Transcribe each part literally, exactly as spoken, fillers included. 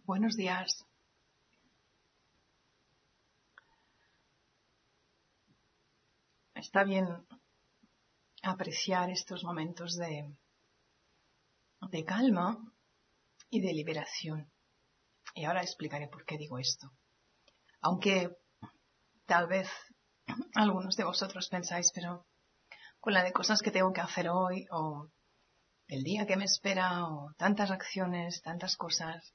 Buenos días. Está bien apreciar estos momentos de, de calma y de liberación. Y ahora explicaré por qué digo esto. Aunque tal vez algunos de vosotros pensáis, pero con la de cosas que tengo que hacer hoy, o el día que me espera, o tantas acciones, tantas cosas.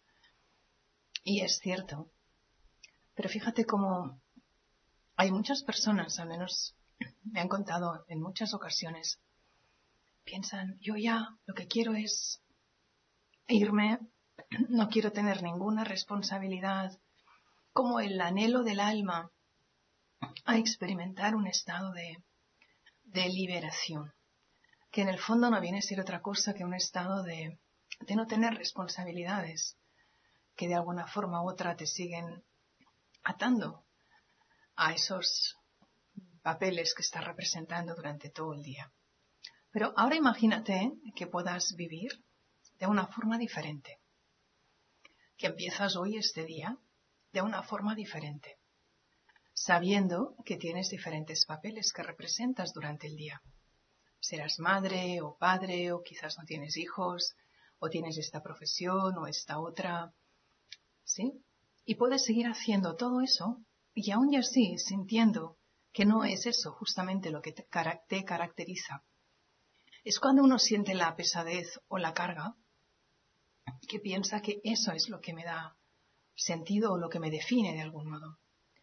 Y es cierto. Pero fíjate cómo hay muchas personas, al menos me han contado en muchas ocasiones, piensan, yo ya lo que quiero es irme, no quiero tener ninguna responsabilidad, como el anhelo del alma a experimentar un estado de, de liberación, que en el fondo no viene a ser otra cosa que un estado de, de no tener responsabilidades, que de alguna forma u otra te siguen atando a esos papeles que estás representando durante todo el día. Pero ahora imagínate que puedas vivir de una forma diferente, que empiezas hoy este día de una forma diferente, sabiendo que tienes diferentes papeles que representas durante el día. Serás madre o padre, o quizás no tienes hijos, o tienes esta profesión o esta otra, ¿sí? Y puedes seguir haciendo todo eso y aún y así sintiendo que no es eso justamente lo que te, te caracteriza. Es cuando uno siente la pesadez o la carga que piensa que eso es lo que me da sentido o lo que me define de algún modo.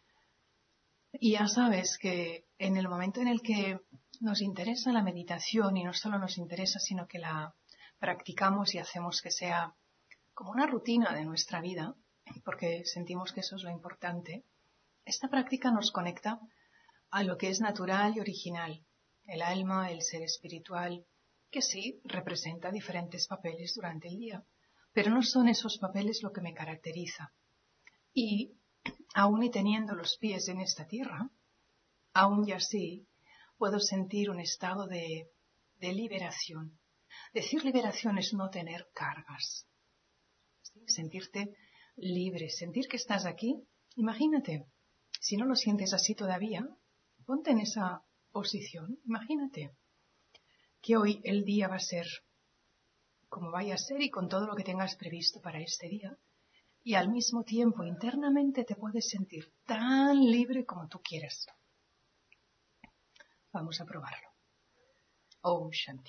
Y ya sabes que en el momento en el que nos interesa la meditación, y no solo nos interesa, sino que la practicamos y hacemos que sea como una rutina de nuestra vida, porque sentimos que eso es lo importante, esta práctica nos conecta a lo que es natural y original, el alma, el ser espiritual, que sí representa diferentes papeles durante el día, pero no son esos papeles lo que me caracteriza. Y aún y teniendo los pies en esta tierra, aún y así puedo sentir un estado de, de liberación. Decir liberación es no tener cargas, ¿sí? Sentirte libre, sentir que estás aquí. Imagínate, si no lo sientes así todavía, ponte en esa posición. Imagínate que hoy el día va a ser como vaya a ser y con todo lo que tengas previsto para este día. Y al mismo tiempo, internamente te puedes sentir tan libre como tú quieras. Vamos a probarlo. Om Shanti.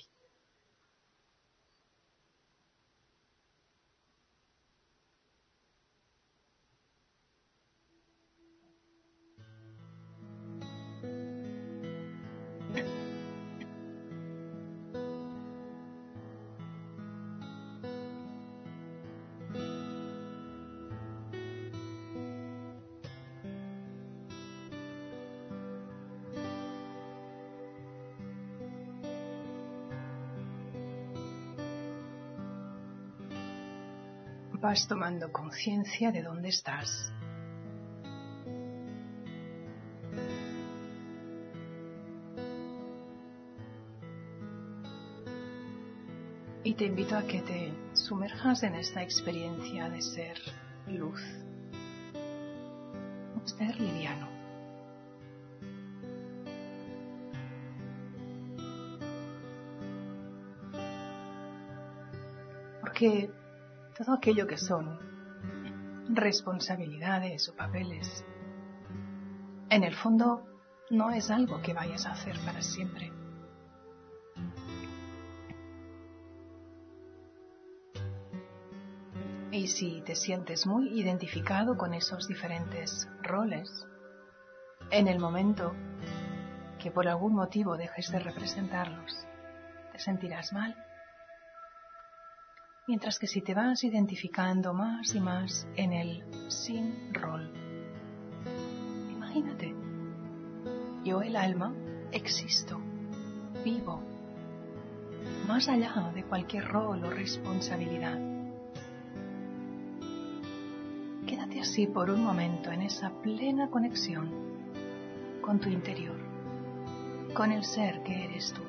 Vas tomando conciencia de dónde estás. Y te invito a que te sumerjas en esta experiencia de ser luz, un ser liviano. Porque todo aquello que son responsabilidades o papeles, en el fondo no es algo que vayas a hacer para siempre. Y si te sientes muy identificado con esos diferentes roles, en el momento que por algún motivo dejes de representarlos, te sentirás mal. Mientras que si te vas identificando más y más en el sin rol, imagínate, yo el alma existo, vivo, más allá de cualquier rol o responsabilidad. Quédate así por un momento en esa plena conexión con tu interior, con el ser que eres tú.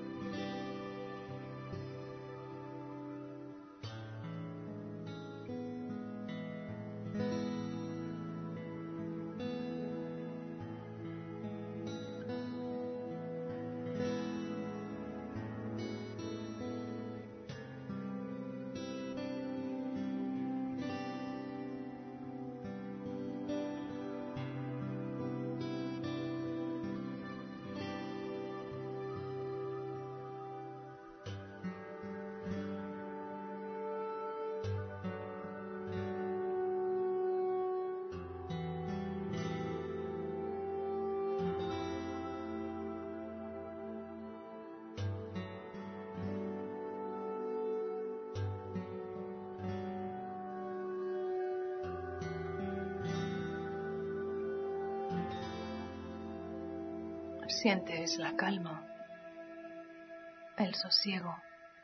sientes la calma, el sosiego,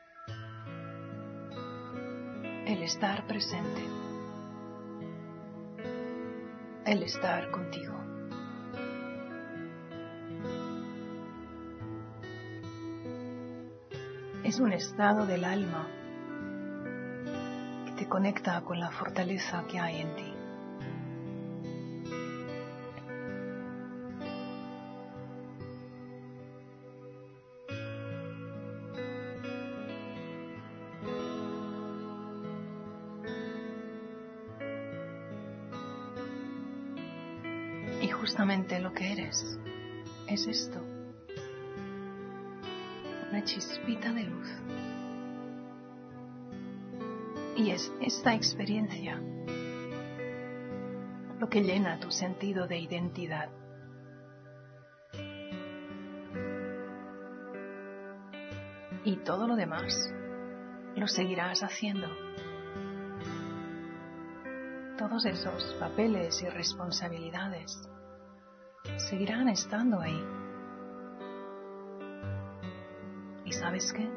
el estar presente, el estar contigo. Es un estado del alma que te conecta con la fortaleza que hay en ti. Y justamente lo que eres es esto, una chispita de luz. Y es esta experiencia lo que llena tu sentido de identidad. Y todo lo demás lo seguirás haciendo. Todos esos papeles y responsabilidades seguirán estando ahí. ¿Y sabes qué?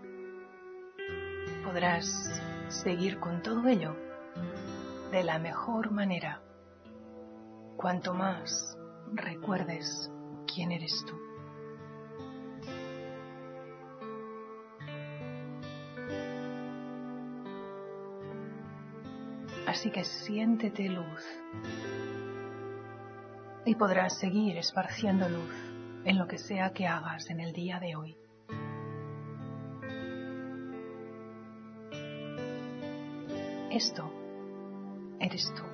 Podrás seguir con todo ello de la mejor manera cuanto más recuerdes quién eres tú. Así que siéntete luz y podrás seguir esparciendo luz en lo que sea que hagas en el día de hoy. Esto eres tú.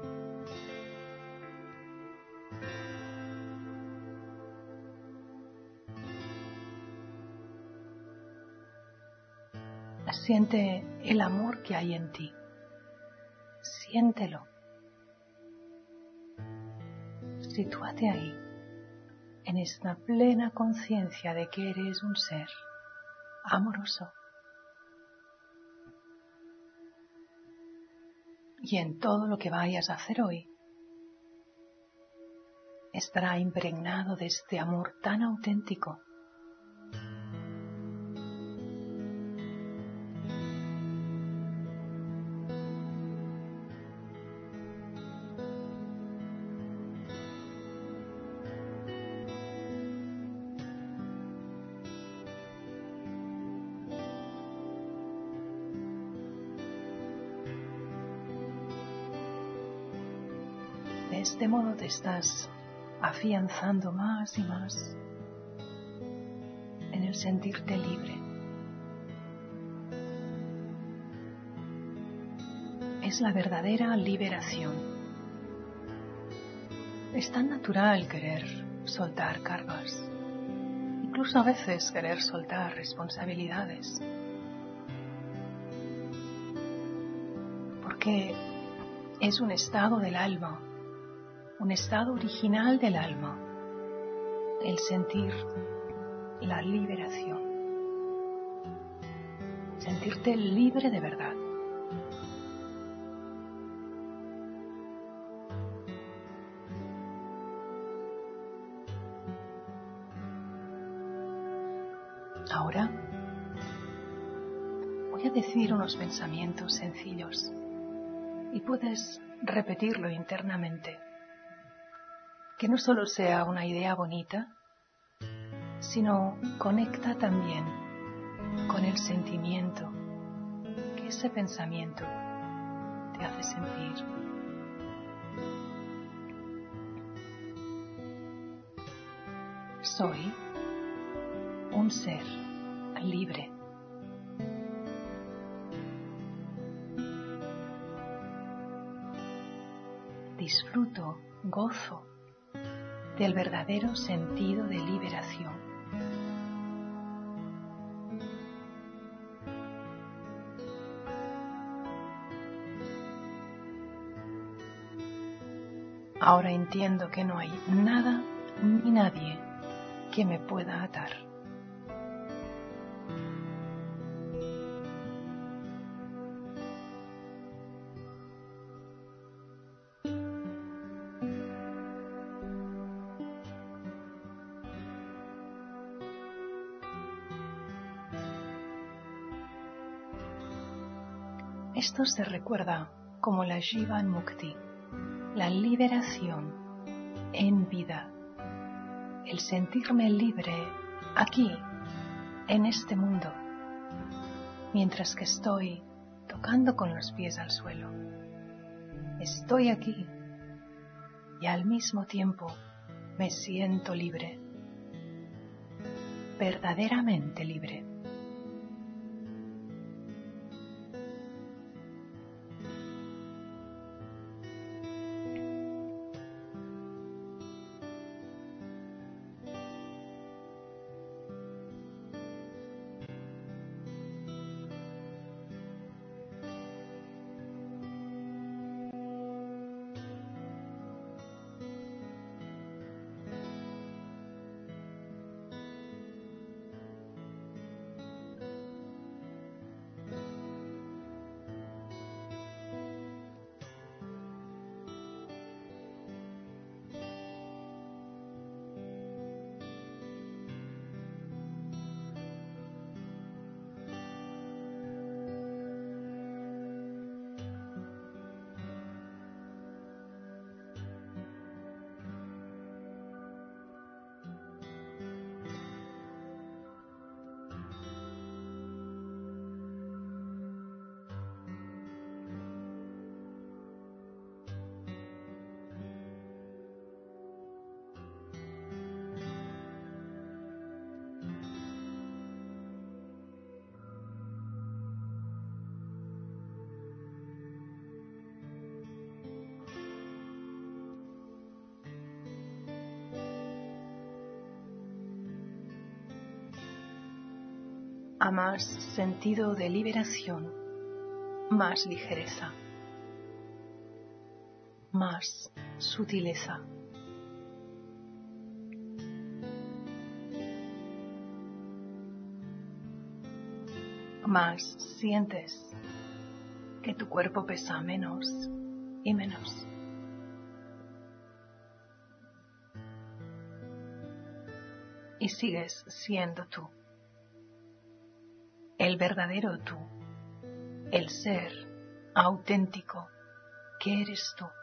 Siente el amor que hay en ti. Siéntelo. Sitúate ahí, en esta plena conciencia de que eres un ser amoroso. Y en todo lo que vayas a hacer hoy, estará impregnado de este amor tan auténtico. De este modo te estás afianzando más y más en el sentirte libre. Es la verdadera liberación. Es tan natural querer soltar cargas, incluso a veces querer soltar responsabilidades, porque es un estado del alma, un estado original del alma, el sentir la liberación, sentirte libre de verdad. Ahora voy a decir unos pensamientos sencillos y puedes repetirlo internamente. Que no solo sea una idea bonita, sino conecta también con el sentimiento que ese pensamiento te hace sentir. Soy un ser libre. Disfruto, gozo del verdadero sentido de liberación. Ahora entiendo que no hay nada ni nadie que me pueda atar. Esto se recuerda como la Jivan Mukti, la liberación en vida, el sentirme libre aquí, en este mundo, mientras que estoy tocando con los pies al suelo. Estoy aquí y al mismo tiempo me siento libre, verdaderamente libre. A más sentido de liberación, más ligereza, más sutileza. Más sientes que tu cuerpo pesa menos y menos. Y sigues siendo tú. El verdadero tú, el ser auténtico que eres tú.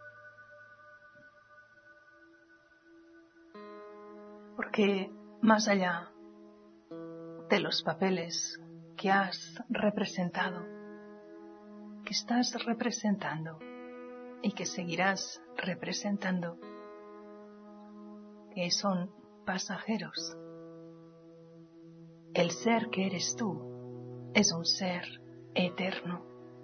Porque más allá de los papeles que has representado, que estás representando y que seguirás representando, que son pasajeros, el ser que eres tú es un ser eterno,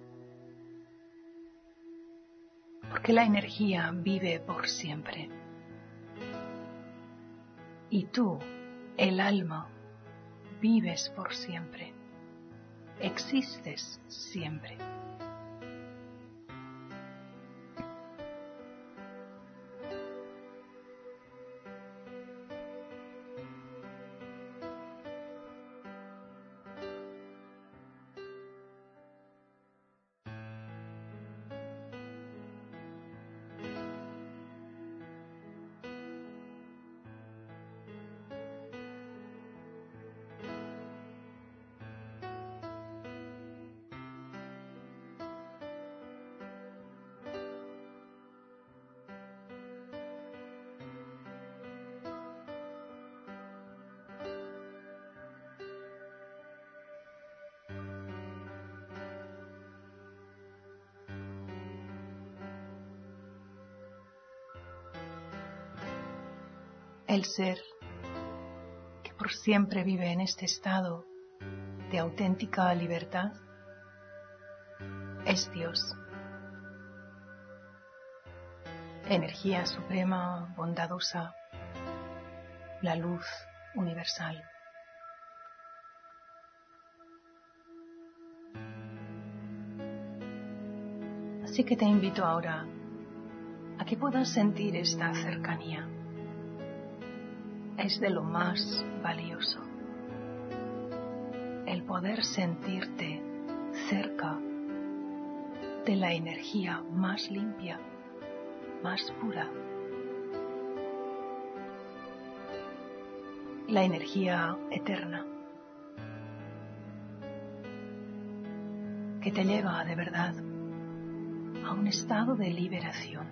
porque la energía vive por siempre. Y tú, el alma, vives por siempre, existes siempre. El ser que por siempre vive en este estado de auténtica libertad es Dios, energía suprema, bondadosa, la luz universal. Así que te invito ahora a que puedas sentir esta cercanía. Es de lo más valioso el poder sentirte cerca de la energía más limpia, más pura, la energía eterna que te lleva de verdad a un estado de liberación.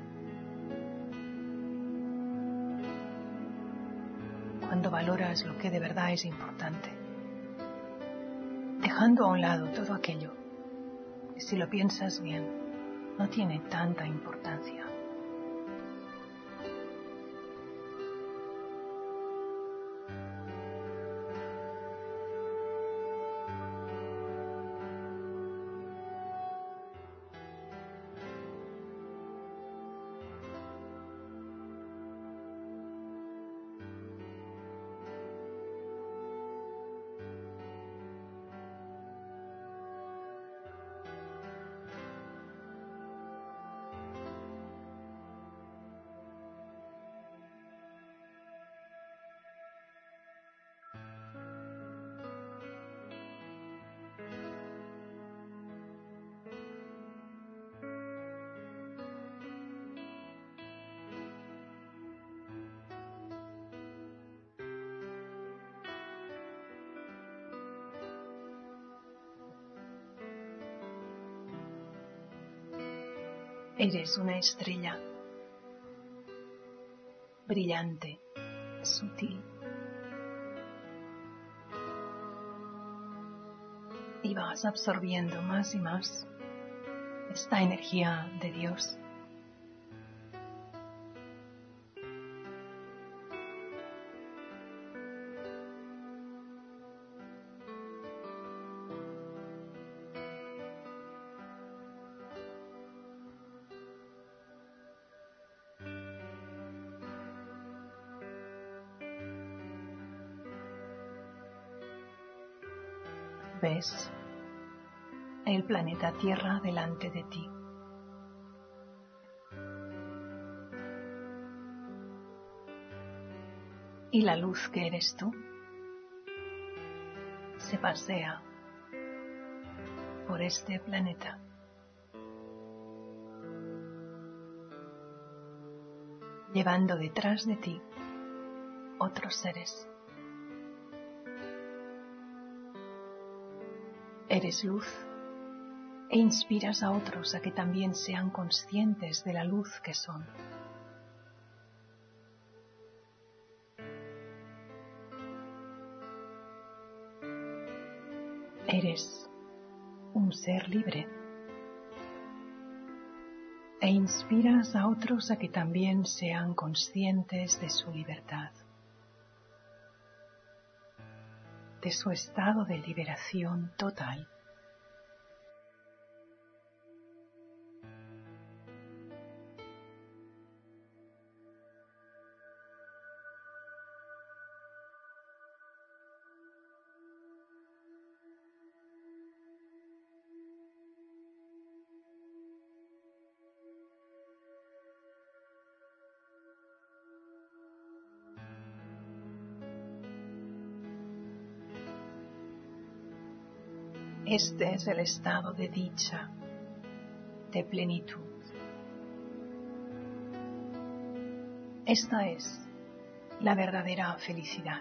Cuando valoras lo que de verdad es importante, dejando a un lado todo aquello que, si lo piensas bien, no tiene tanta importancia. Eres una estrella brillante, sutil, y vas absorbiendo más y más esta energía de Dios. Ves el planeta Tierra delante de ti. Y la luz que eres tú se pasea por este planeta. Llevando detrás de ti otros seres. Eres luz e inspiras a otros a que también sean conscientes de la luz que son. Eres un ser libre e inspiras a otros a que también sean conscientes de su libertad, de su estado de liberación total. Este es el estado de dicha, de plenitud. Esta es la verdadera felicidad.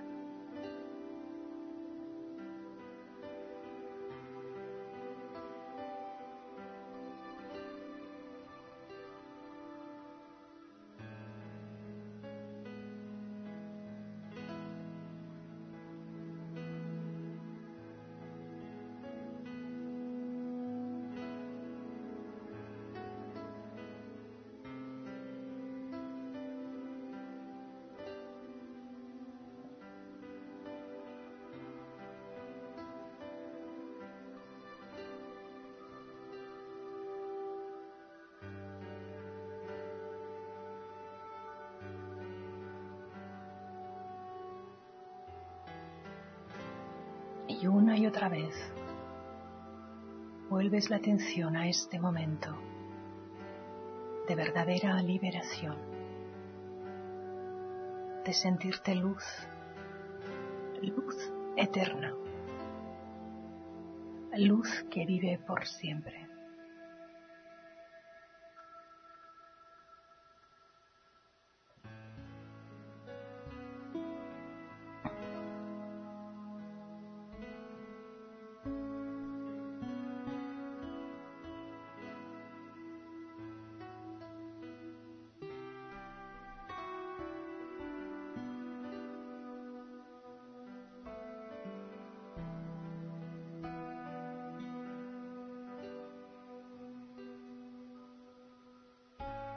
Y una y otra vez vuelves la atención a este momento de verdadera liberación, de sentirte luz, luz eterna, luz que vive por siempre.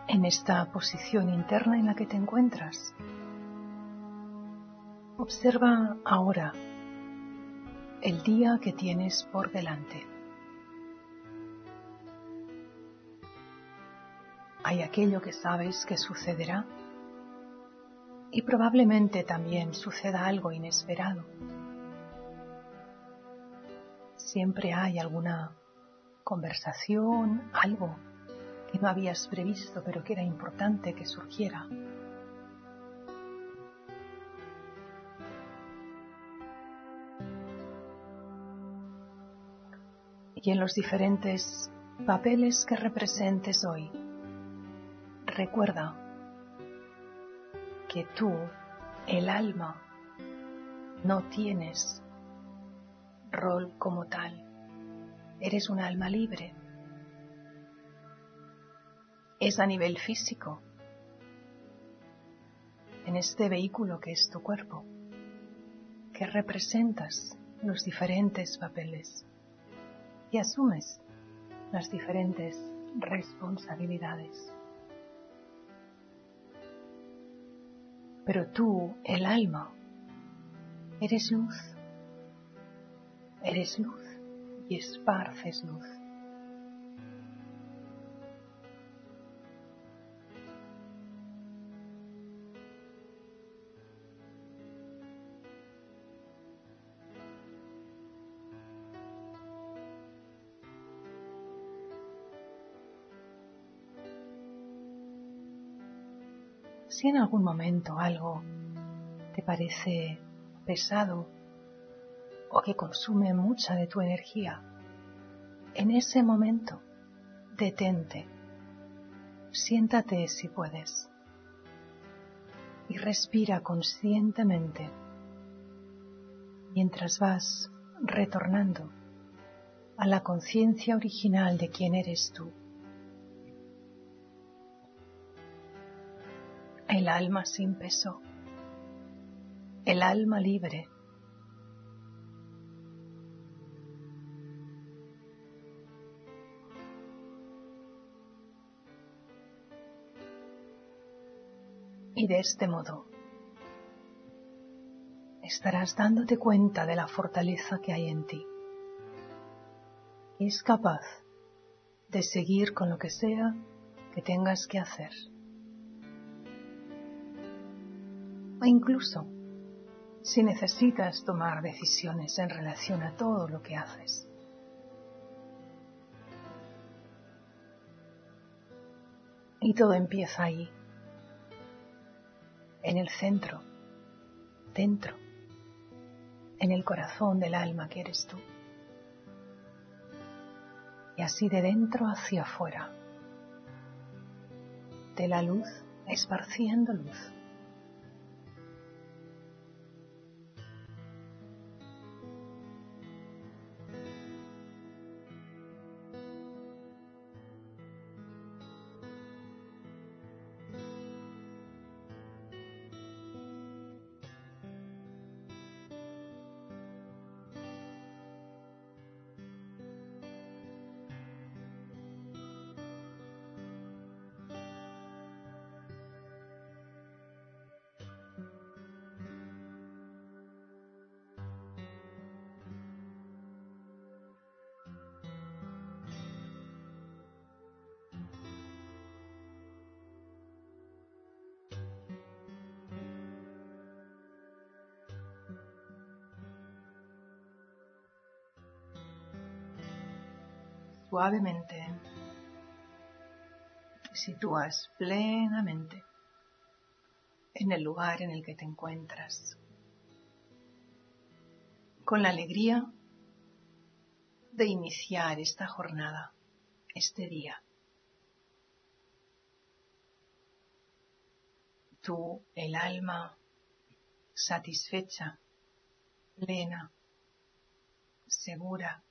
en esta posición interna en la que te encuentras. Observa ahora el día que tienes por delante. Hay aquello que sabes que sucederá y probablemente también suceda algo inesperado. Siempre hay alguna conversación, algo que no habías previsto pero que era importante que surgiera. Y en los diferentes papeles que representes hoy, recuerda que tú, el alma, no tienes rol como tal. Eres un alma libre. Es a nivel físico, en este vehículo que es tu cuerpo, que representas los diferentes papeles y asumes las diferentes responsabilidades. Pero tú, el alma, eres luz. Eres luz y esparces luz. Si en algún momento algo te parece pesado o que consume mucha de tu energía, en ese momento detente, siéntate si puedes y respira conscientemente mientras vas retornando a la conciencia original de quién eres tú. El alma sin peso, el alma libre. Y de este modo estarás dándote cuenta de la fortaleza que hay en ti. Y es capaz de seguir con lo que sea que tengas que hacer. O incluso si necesitas tomar decisiones en relación a todo lo que haces. Y todo empieza ahí, en el centro, dentro, en el corazón del alma que eres tú. Y así de dentro hacia afuera, de la luz esparciendo luz. Suavemente te sitúas plenamente en el lugar en el que te encuentras, con la alegría de iniciar esta jornada, este día. Tú, el alma, satisfecha, plena, segura,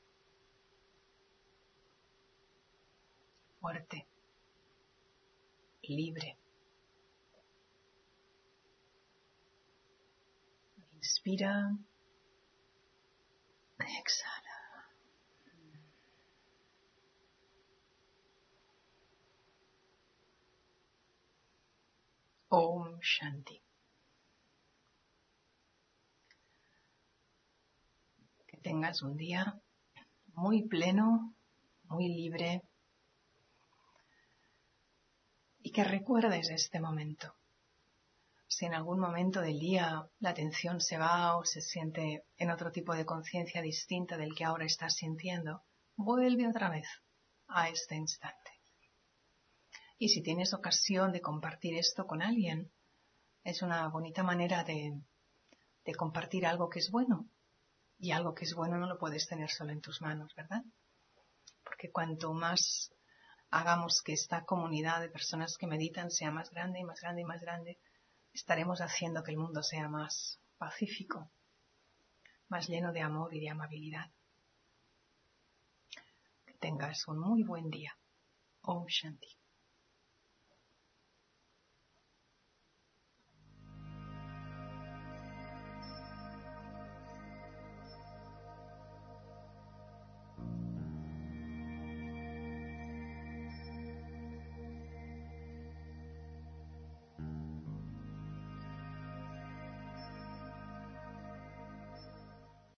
fuerte, libre. Inspira, exhala. Shanti. Que tengas un día muy pleno, muy libre, y que recuerdes este momento. Si en algún momento del día la atención se va o se siente en otro tipo de conciencia distinta del que ahora estás sintiendo, vuelve otra vez a este instante. Y si tienes ocasión de compartir esto con alguien, es una bonita manera de, de compartir algo que es bueno. Y algo que es bueno no lo puedes tener solo en tus manos, ¿verdad? Porque cuanto más hagamos que esta comunidad de personas que meditan sea más grande y más grande y más grande, estaremos haciendo que el mundo sea más pacífico, más lleno de amor y de amabilidad. Que tengas un muy buen día. Om Shanti.